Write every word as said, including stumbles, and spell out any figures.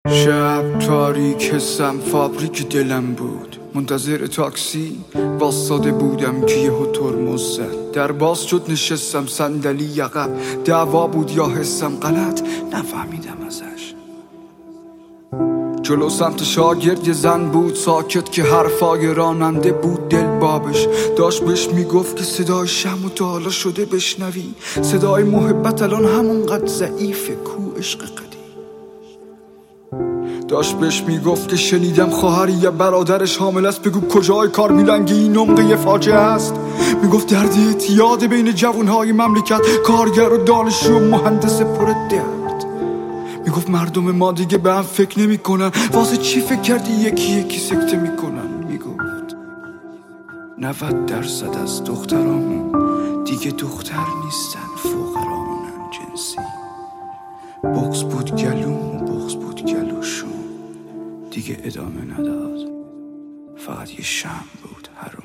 شب تاریک حسم فابریک دلم بود، منتظر تاکسی واسطاده بودم که یهو ترمز زد. در باز شد نشستم صندلی عقب، دعوا بود یا حسم غلط نفهمیدم ازش. جلو سمت شاگرد یه زن بود ساکت که حرفای راننده بود دل بابش داشت بهش میگفت که صدای شم و تا حالا شده بشنوی، صدای محبت الان همونقدر ضعیفه کو عشق قدیم. داشت بهش میگفت که شنیدم خواهری یا برادرش حامل است، بگو کجای کار میلنگی این عمق یه فاجعه است. میگفت درد اعتیاد بین جوانهای مملکت، کارگر و دانشجو و مهندس پر درد. میگفت مردم ما دیگه به هم فکر نمی کنن، واسه چی فکر کردی یکی یکی سکته میکنن. میگفت نود درصد از دخترامون دیگه دختر نیستن، فقرامونن جنسی. بغض بود گلوم و بغض بود گلوشون، دیگه ادامه نداد، فقط یه شم بود هر